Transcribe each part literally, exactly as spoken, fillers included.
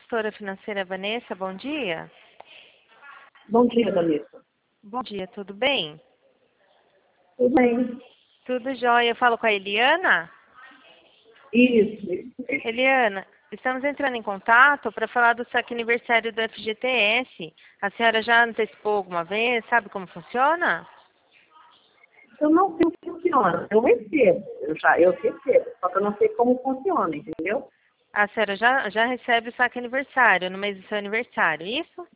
consultora financeira Vanessa, bom dia. Bom dia, Vanessa. Bom dia, tudo bem? Tudo bem? Tudo jóia. Eu falo com a Eliana? Isso. Eliana, estamos entrando em contato para falar do saque aniversário do F G T S. A senhora já antecipou alguma vez? Sabe como funciona? Eu não sei como funciona. Eu recebo. Eu já eu recebo. Só que eu não sei como funciona, entendeu? A senhora já, já recebe o saque aniversário no mês do seu aniversário, isso?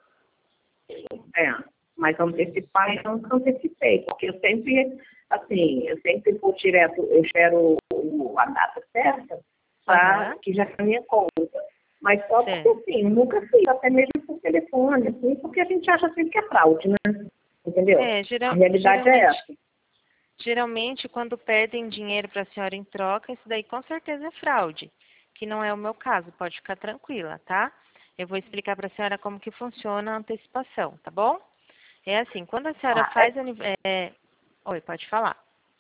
É. Mas antecipar, eu nunca antecipei. Porque eu sempre, assim, eu sempre vou direto, eu espero o- a data certa para Aham. que já tenha minha conta. Mas só porque, Certo. assim, eu nunca fiz, até mesmo por telefone, assim, porque a gente acha sempre que é fraude, né? Entendeu? É, A geral, realidade é geralmente, essa. geralmente quando pedem dinheiro para a senhora em troca, isso daí com certeza é fraude, que não é o meu caso, pode ficar tranquila, tá? Eu vou explicar para a senhora como que funciona a antecipação, tá bom? É assim, quando a senhora Ah, é faz anive- é... Oi, pode falar.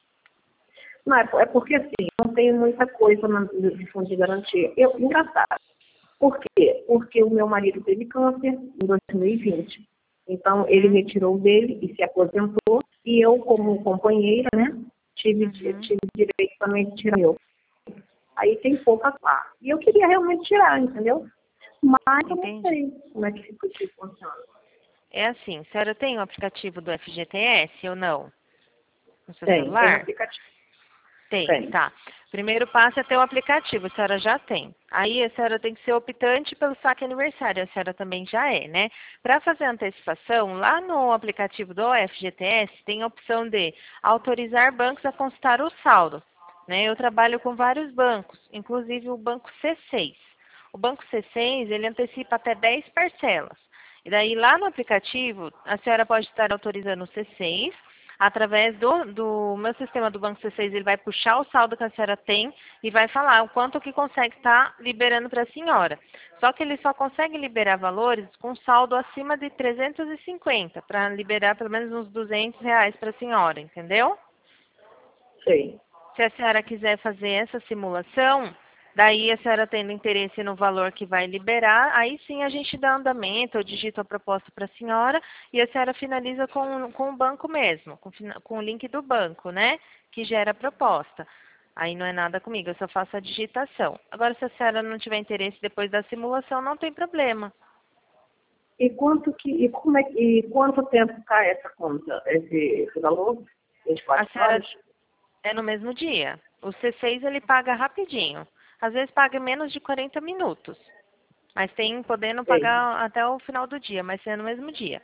Não, é, é porque assim, não tem muita coisa na, de fundo de garantia. Eu, engraçado. Por quê? Porque o meu marido teve câncer em dois mil e vinte. Então, ele Uhum, retirou o dele e se aposentou. E eu, como companheira, né, tive, uhum, tive direito também de tirar o meu. Aí tem pouca lá. E eu queria realmente tirar, entendeu? Mas eu não entendi. sei como é que fica que funciona. É assim, a senhora tem o aplicativo do F G T S ou não? No seu Tem, tem celular? aplicativo. Tem, Tem. tá. Primeiro passo é ter o aplicativo, a senhora já tem. Aí a senhora tem que ser optante pelo saque aniversário, a senhora também já é, né? Para fazer a antecipação, lá no aplicativo do F G T S tem a opção de autorizar bancos a consultar o saldo. Né? Eu trabalho com vários bancos, inclusive o banco C seis. O banco C seis, ele antecipa até dez parcelas. E daí lá no aplicativo, a senhora pode estar autorizando o C seis. Através do, do meu sistema do Banco C seis, ele vai puxar o saldo que a senhora tem e vai falar o quanto que consegue estar liberando para a senhora. Só que ele só consegue liberar valores com saldo acima de trezentos e cinquenta, para liberar pelo menos uns duzentos reais para a senhora, entendeu? Sei. Se a senhora quiser fazer essa simulação, daí a senhora tendo interesse no valor que vai liberar, aí sim a gente dá andamento, eu digito a proposta para a senhora e a senhora finaliza com, com o banco mesmo, com, fina- com o link do banco, né? Que gera a proposta. Aí não é nada comigo, eu só faço a digitação. Agora, se a senhora não tiver interesse depois da simulação, não tem problema. E quanto que, e como é que, e quanto tempo cai essa conta, esse, esse valor? A vinte e quatro senhora horas? é no mesmo dia. O C seis ele paga rapidinho. Às vezes paga em menos de quarenta minutos. Mas tem podendo Sei, pagar até o final do dia, mas é no mesmo dia,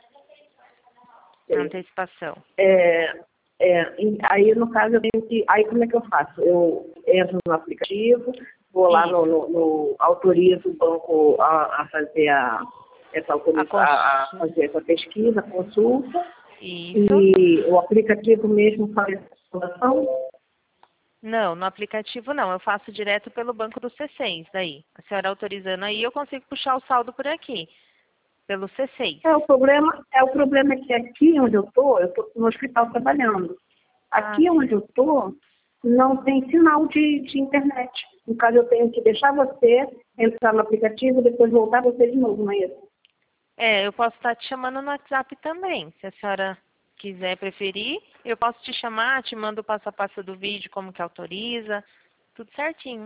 a sei. antecipação. É, é, e aí, no caso, eu tenho que. Aí, como é que eu faço? Eu entro no aplicativo, vou lá no, Isso. no, no- autorizo o banco a, a fazer a, essa A autoriza, a, a consu... fazer essa pesquisa, a consulta, Isso. e o aplicativo mesmo faz a simulação. Não, no aplicativo não. Eu faço direto pelo banco do C seis daí. A senhora autorizando aí, eu consigo puxar o saldo por aqui, pelo C seis. É, o problema, é o problema é que aqui onde eu estou, eu estou no hospital trabalhando. Ah, Aqui onde sim. eu estou, não tem sinal de, de internet. No caso, eu tenho que deixar você entrar no aplicativo e depois voltar você de novo, não é isso? É, eu posso estar te chamando no WhatsApp também. Se a senhora quiser preferir, eu posso te chamar, te mando o passo a passo do vídeo, como que autoriza, tudo certinho.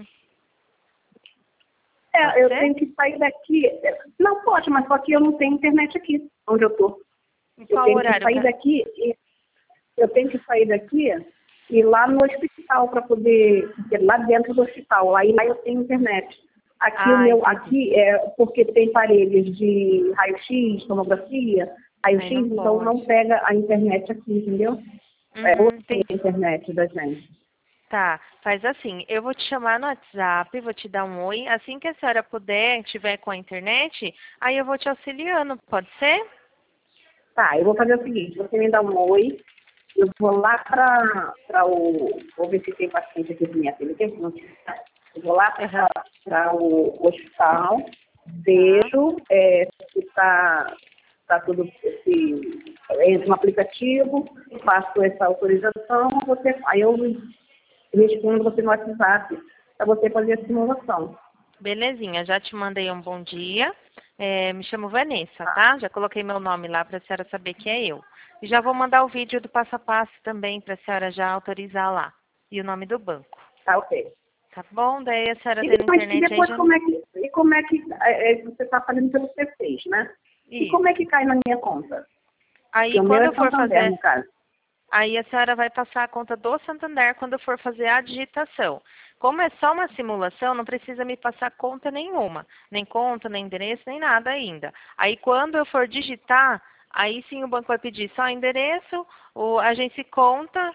Pode É, eu ser? tenho que sair daqui. Não pode, mas só que eu não tenho internet aqui, onde eu estou. Em Eu qual tenho que horário? sair daqui, e- eu tenho que sair daqui e ir lá no hospital para poder, porque lá dentro do hospital, aí lá eu tenho internet. Aqui o Ah, meu, entendi. aqui é porque tem aparelhos de raio-x, tomografia, Aí raio-x, não então pode. não pega a internet aqui, entendeu? É Uhum, outra entendi. internet da gente. Tá, faz assim, eu vou te chamar no WhatsApp, vou te dar um oi. Assim que a senhora puder, tiver com a internet, aí eu vou te auxiliando, pode ser? Tá, eu vou fazer o seguinte, você me dá um oi, eu vou lá para o. Vou ver se tem paciente aqui para minha filha. Tem que não tem, tá? Eu vou lá Aham. para o hospital, Tá. vejo é, se está tá tudo. Se, entro no aplicativo, faço essa autorização, você, aí eu respondo você no WhatsApp para você fazer a simulação. Belezinha, já te mandei um bom dia. É, me chamo Vanessa, tá? Já coloquei meu nome lá para a senhora saber que é eu. E já vou mandar o vídeo do passo a passo também para a senhora já autorizar lá. E o nome do banco. Tá, ok. Tá bom? Daí a senhora E tem na depois, e internet aí depois já... como é que, e como é que é, é, você está fazendo pelo C seis, né? E Isso. como é que cai na minha conta? Aí Porque o meu quando é eu for Santander, fazer... no caso. Aí a senhora vai passar a conta do Santander quando for fazer a digitação. Como é só uma simulação, não precisa me passar conta nenhuma. Nem conta, nem endereço, nem nada ainda. Aí quando eu for digitar, aí sim o banco vai pedir só endereço, o agência e conta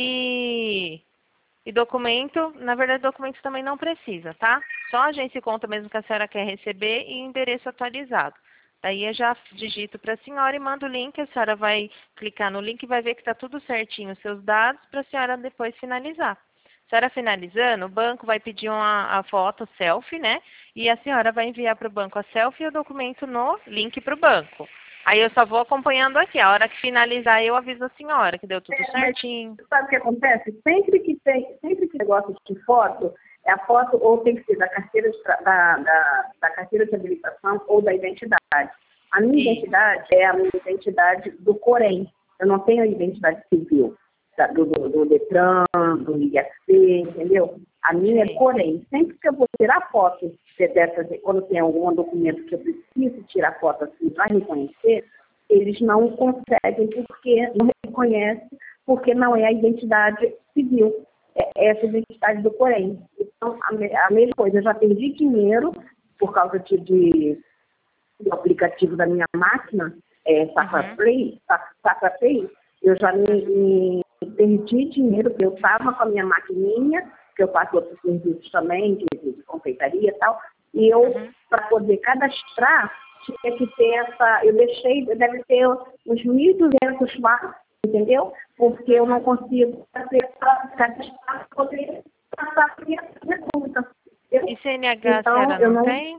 e, e documento. Na verdade, documento também não precisa, tá? Só agência e conta mesmo que a senhora quer receber e endereço atualizado. Daí eu já digito para a senhora e mando o link, a senhora vai clicar no link e vai ver que está tudo certinho, os seus dados, para a senhora depois finalizar. A senhora finalizando, o banco vai pedir uma, a foto selfie, né? E a senhora vai enviar para o banco a selfie e o documento no link para o banco. Aí eu só vou acompanhando aqui. A hora que finalizar, eu aviso a senhora que deu tudo É, mas certinho. sabe o que acontece? Sempre que tem, sempre que negócio de foto, é a foto ou tem que ser da carteira de, tra- da, da, da carteira de habilitação ou da identidade. A minha Isso. identidade é a minha identidade do Corém. Eu não tenho a identidade civil da- do, do, do Detran, do I F C, entendeu? A minha é Sim. Corém. Sempre que eu vou tirar foto de- dessas, quando tem algum documento que eu preciso tirar foto assim para reconhecer, eles não conseguem porque não reconhece, porque não é a identidade civil, é essa identidade do Corém. Então, a, me- a mesma coisa, eu já perdi dinheiro por causa de, de- do aplicativo da minha máquina, é, Safra Uhum. Play, Sa- Safra Pay, eu já me, me perdi dinheiro, porque eu estava com a minha maquininha, que eu faço outros serviços também, de, de confeitaria e tal, e eu, Uhum. para poder cadastrar, tinha que ter essa, eu deixei, deve ter uns mil e duzentos lá, entendeu? Porque eu não consigo fazer essa cadastrar para poder passar a minha, minha conta. Eu- E C N H a então, senhora eu não não, tem?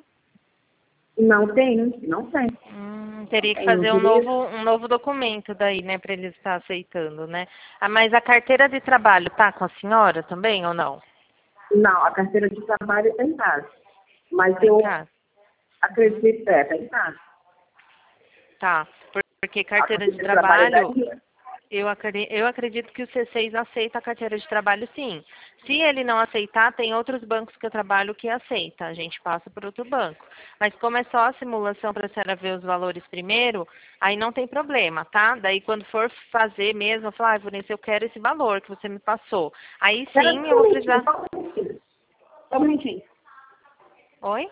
não tenho, não tenho. Hum, teria que Tenho fazer um direito. novo, um novo documento daí, né, para eles estar aceitando, né? Ah, mas a carteira de trabalho tá com a senhora também ou não? Não, a carteira de trabalho está em casa. Mas Tá em eu casa? acredito, é, está em casa. Tá. Por- Porque A carteira de carteira de trabalho trabalho, daria. eu acredito, eu acredito que o C seis aceita a carteira de trabalho sim. Se ele não aceitar, tem outros bancos que eu trabalho que aceita. A gente passa por outro banco. Mas como é só a simulação para a senhora ver os valores primeiro, aí não tem problema, tá? Daí quando for fazer mesmo, eu falo, ah, Vanessa, eu quero esse valor que você me passou. Aí Espera sim só eu um vou minutinho, precisar. só um minutinho. Só um minutinho. Oi?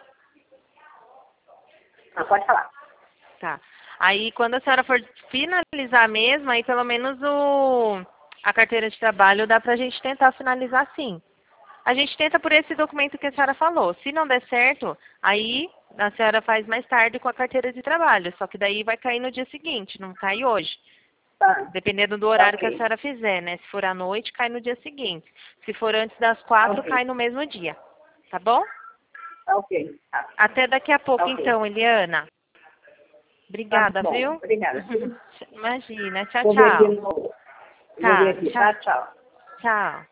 Ah, pode falar. Tá. Aí, quando a senhora for finalizar mesmo, aí pelo menos o, a carteira de trabalho dá pra gente tentar finalizar sim. A gente tenta por esse documento que a senhora falou. Se não der certo, aí a senhora faz mais tarde com a carteira de trabalho. Só que daí vai cair no dia seguinte, não cai hoje. Tá, Dependendo do tá horário que a ok. senhora fizer, né? Se for à noite, cai no dia seguinte. Se for antes das Tá quatro, ok. cai no mesmo dia. Tá bom? Tá ok. Tá, Até daqui a tá pouco, ok. então, Eliana. Tá Obrigada, bom. viu? Obrigada. Imagina. Tchau, Vou ver aqui tchau. no. Vou ver Tá, aqui, tchau. tá? Tchau. Tchau.